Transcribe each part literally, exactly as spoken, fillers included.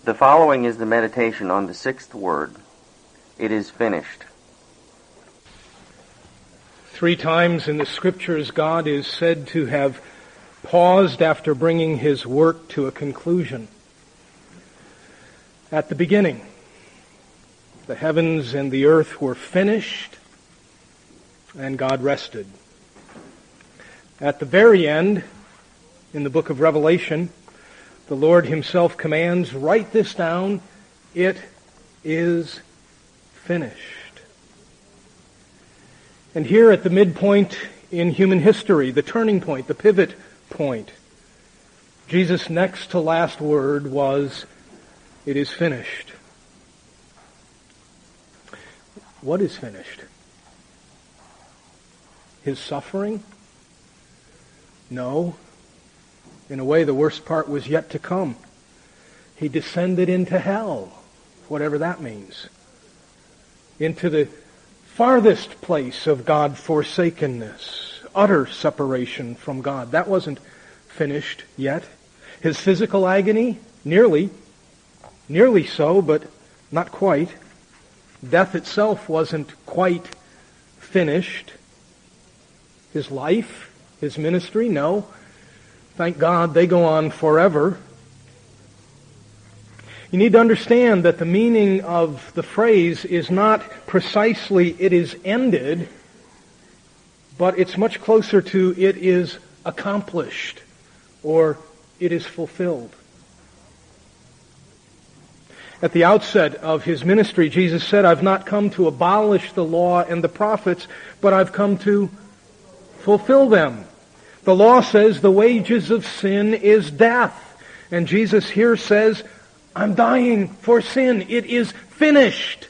The following is the meditation on the sixth word. It is finished. Three times in the Scriptures, God is said to have paused after bringing His work to a conclusion. At the beginning, the heavens and the earth were finished, and God rested. At the very end, in the book of Revelation, the Lord Himself commands, write this down, it is finished. And here at the midpoint in human history, the turning point, the pivot point, Jesus' next to last word was, it is finished. What is finished? His suffering? No. In a way, the worst part was yet to come. He descended into hell, whatever that means. Into the farthest place of God-forsakenness, utter separation from God. That wasn't finished yet. His physical agony, nearly, nearly so, but not quite. Death itself wasn't quite finished. His life, His ministry, no. Thank God they go on forever. You need to understand that the meaning of the phrase is not precisely it is ended, but it's much closer to it is accomplished or it is fulfilled. At the outset of His ministry, Jesus said, I've not come to abolish the law and the prophets, but I've come to fulfill them. The law says the wages of sin is death. And Jesus here says, I'm dying for sin. It is finished.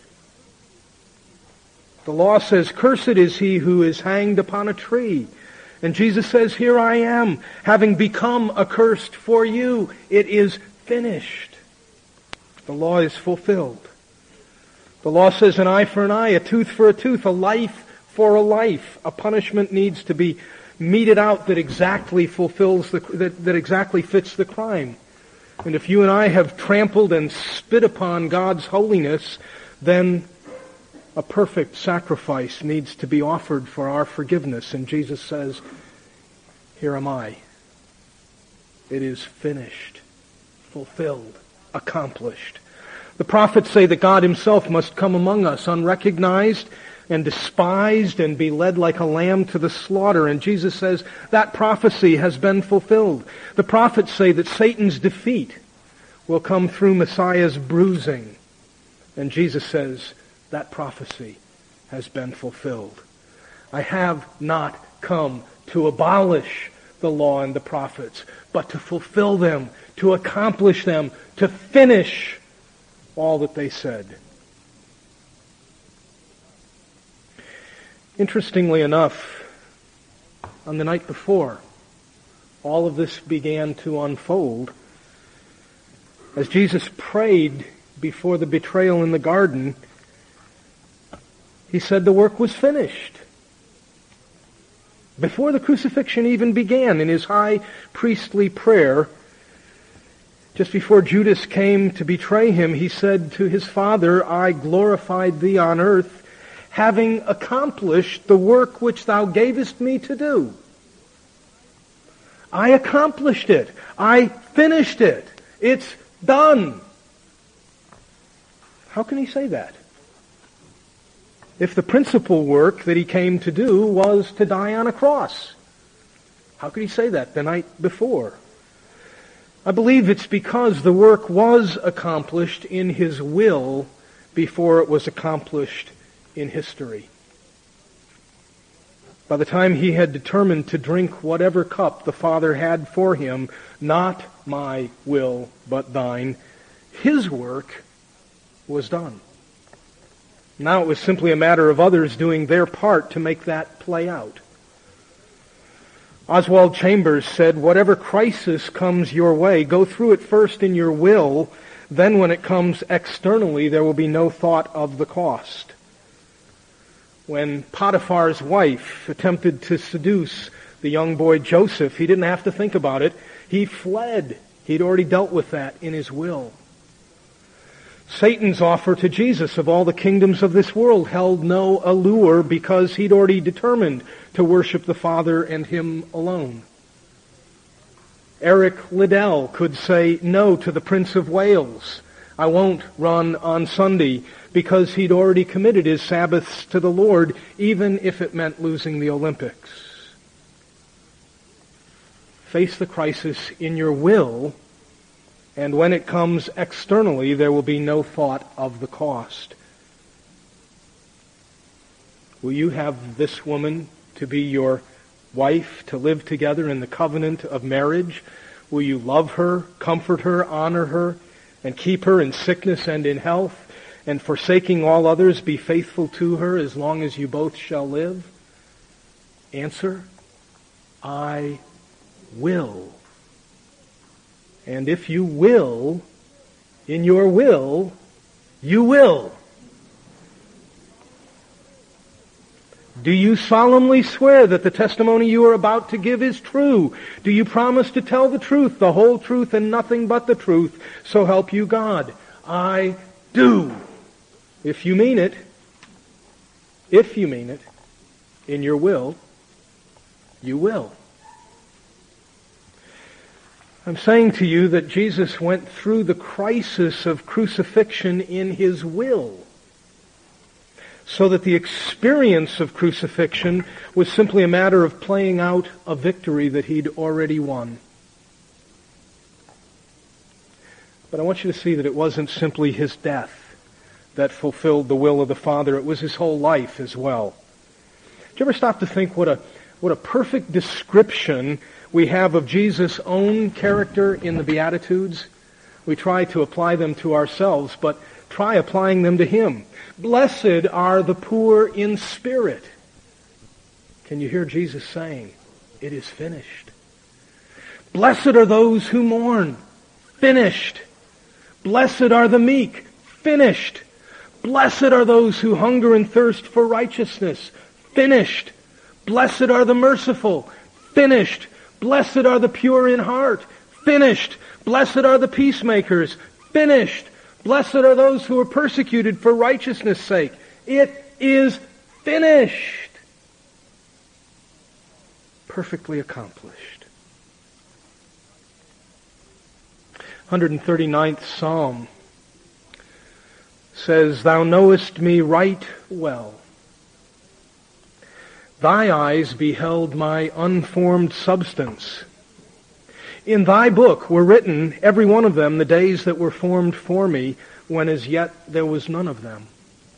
The law says, cursed is he who is hanged upon a tree. And Jesus says, here I am, having become accursed for you. It is finished. The law is fulfilled. The law says an eye for an eye, a tooth for a tooth, a life for a life. A punishment needs to be meted out that exactly fulfills the, that, that exactly fits the crime. And if you and I have trampled and spit upon God's holiness, then a perfect sacrifice needs to be offered for our forgiveness. And Jesus says, here am I. It is finished, fulfilled, accomplished. The prophets say that God Himself must come among us unrecognized and despised and be led like a lamb to the slaughter. And Jesus says that prophecy has been fulfilled. The prophets say that Satan's defeat will come through Messiah's bruising. And Jesus says that prophecy has been fulfilled. I have not come to abolish the law and the prophets, but to fulfill them, to accomplish them, to finish all that they said. Interestingly enough, on the night before, all of this began to unfold. As Jesus prayed before the betrayal in the garden, He said the work was finished. Before the crucifixion even began, in His high priestly prayer, just before Judas came to betray Him, He said to His Father, I glorified Thee on earth, having accomplished the work which Thou gavest me to do. I accomplished it. I finished it. It's done. How can He say that? If the principal work that He came to do was to die on a cross. How could He say that the night before? I believe it's because the work was accomplished in His will before it was accomplished in history. By the time He had determined to drink whatever cup the Father had for Him, not my will but thine, His work was done. Now it was simply a matter of others doing their part to make that play out. Oswald Chambers said, whatever crisis comes your way, go through it first in your will, then when it comes externally, there will be no thought of the cost. When Potiphar's wife attempted to seduce the young boy Joseph, he didn't have to think about it. He fled. He'd already dealt with that in his will. Satan's offer to Jesus of all the kingdoms of this world held no allure because he'd already determined to worship the Father and Him alone. Eric Liddell could say no to the Prince of Wales. I won't run on Sunday, because he'd already committed his Sabbaths to the Lord, even if it meant losing the Olympics. Face the crisis in your will, and when it comes externally, there will be no thought of the cost. Will you have this woman to be your wife, to live together in the covenant of marriage? Will you love her, comfort her, honor her, and keep her in sickness and in health, and forsaking all others, be faithful to her as long as you both shall live? Answer, I will. And if you will, in your will, you will. Do you solemnly swear that the testimony you are about to give is true? Do you promise to tell the truth, the whole truth, and nothing but the truth, so help you God? I do. If you mean it, if you mean it, in your will, you will. I'm saying to you that Jesus went through the crisis of crucifixion in His will, so that the experience of crucifixion was simply a matter of playing out a victory that He'd already won. But I want you to see that it wasn't simply His death that fulfilled the will of the Father. It was His whole life as well. Did you ever stop to think what a what a perfect description we have of Jesus' own character in the Beatitudes? We try to apply them to ourselves, but try applying them to Him. Blessed are the poor in spirit. Can you hear Jesus saying, it is finished? Blessed are those who mourn. Finished. Blessed are the meek. Finished. Blessed are those who hunger and thirst for righteousness. Finished. Blessed are the merciful. Finished. Blessed are the pure in heart. Finished. Blessed are the peacemakers. Finished. Blessed are those who are persecuted for righteousness' sake. It is finished. Perfectly accomplished. one hundred thirty-ninth Psalm says, Thou knowest me right well. Thy eyes beheld my unformed substance. In Thy book were written, every one of them, the days that were formed for me, when as yet there was none of them.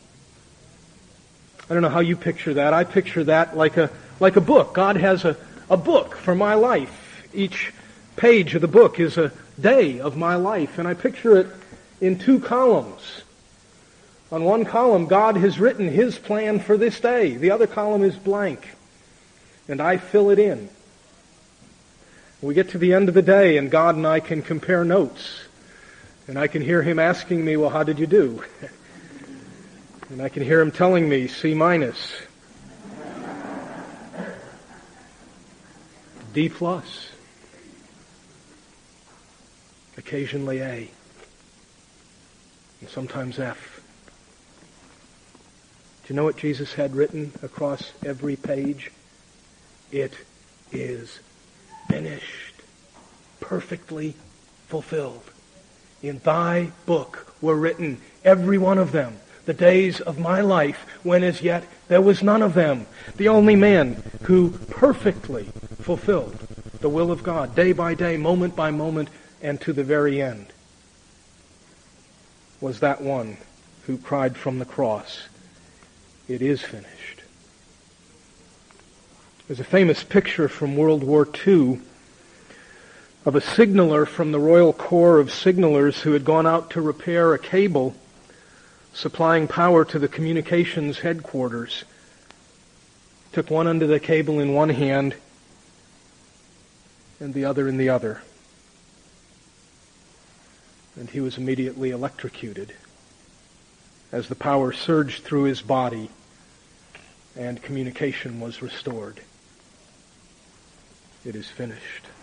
I don't know how you picture that. I picture that like a like a book. God has a, a book for my life. Each page of the book is a day of my life, and I picture it in two columns. On one column, God has written His plan for this day. The other column is blank, and I fill it in. We get to the end of the day, and God and I can compare notes. And I can hear Him asking me, well, how did you do? And I can hear Him telling me, C minus. D plus. Occasionally A. And sometimes F. Do you know what Jesus had written across every page? It is finished, perfectly fulfilled. In Thy book were written, every one of them, the days of my life, when as yet there was none of them. The only man who perfectly fulfilled the will of God, day by day, moment by moment, and to the very end, was that one who cried from the cross, it is finished. There's a famous picture from World War Two of a signaller from the Royal Corps of Signallers who had gone out to repair a cable supplying power to the communications headquarters. Took one end of the cable in one hand and the other in the other. And he was immediately electrocuted as the power surged through his body and communication was restored. It is finished.